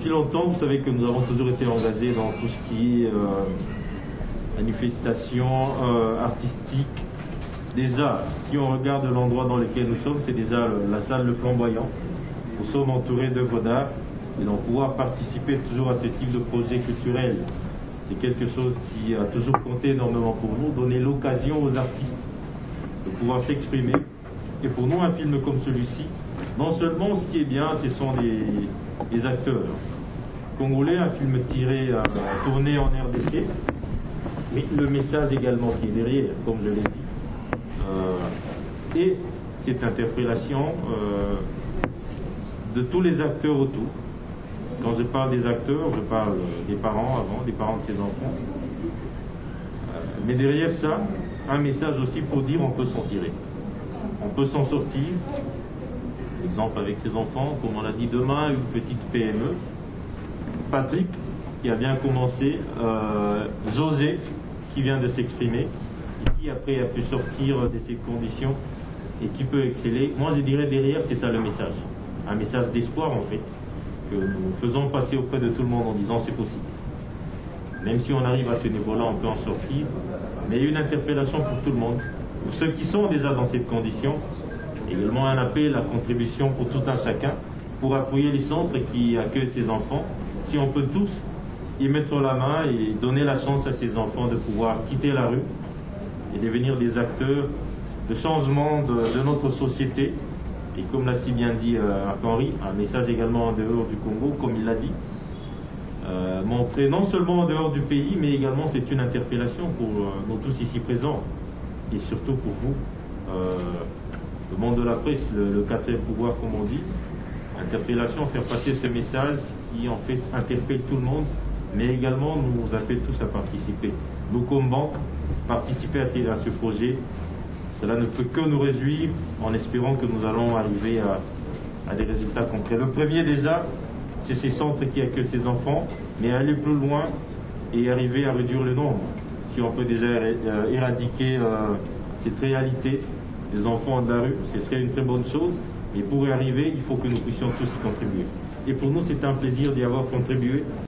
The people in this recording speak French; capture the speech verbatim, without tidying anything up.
depuis longtemps, vous savez que nous avons toujours été engagés dans tout ce qui est euh, manifestation euh, artistique. Déjà, si on regarde l'endroit dans lequel nous sommes, c'est déjà le, la salle Le Flamboyant. Nous sommes entourés d'œuvres d'art et donc pouvoir participer toujours à ce type de projet culturel, c'est quelque chose qui a toujours compté énormément pour nous, donner l'occasion aux artistes de pouvoir s'exprimer. Et pour nous, un film comme celui-ci, non seulement ce qui est bien, ce sont les, les acteurs congolais, un film tiré, euh, tourné en R D C, mais le message également qui est derrière, comme je l'ai dit. Euh, et cette interpellation euh, de tous les acteurs autour. Quand je parle des acteurs, je parle des parents avant, des parents de ces enfants. Euh, mais derrière ça, un message aussi pour dire on peut s'en tirer. On peut s'en sortir. Exemple avec ses enfants, comme on l'a dit, demain, une petite P M E. Patrick, qui a bien commencé, euh, José, qui vient de s'exprimer, et qui après a pu sortir de ces conditions et qui peut exceller. Moi je dirais derrière c'est ça le message, un message d'espoir en fait, que nous faisons passer auprès de tout le monde en disant c'est possible. Même si on arrive à ce niveau-là, on peut en sortir, mais il y a une interpellation pour tout le monde, pour ceux qui sont déjà dans cette condition, également un appel à contribution pour tout un chacun, pour appuyer les centres qui accueillent ces enfants. Si on peut tous y mettre la main et donner la chance à ces enfants de pouvoir quitter la rue et devenir des acteurs de changement de, de notre société. Et comme l'a si bien dit euh, Henri, un message également en dehors du Congo, comme il l'a dit, euh, montrer non seulement en dehors du pays, mais également c'est une interpellation pour euh, nous tous ici présents, et surtout pour vous, euh, le monde de la presse, le, le quatrième pouvoir comme on dit, interpellation, faire passer ce message qui en fait interpelle tout le monde, mais également nous appelle tous à participer. Nous comme banque, participer à, ces, à ce projet, cela ne peut que nous réjouir en espérant que nous allons arriver à, à des résultats concrets. Le premier déjà, c'est ces centres qui accueillent ces enfants, mais aller plus loin et arriver à réduire le nombre. Si on peut déjà éradiquer euh, cette réalité des enfants de la rue, ce serait une très bonne chose, mais pour y arriver, il faut que nous puissions tous y contribuer. Et pour nous, c'est un plaisir d'y avoir contribué.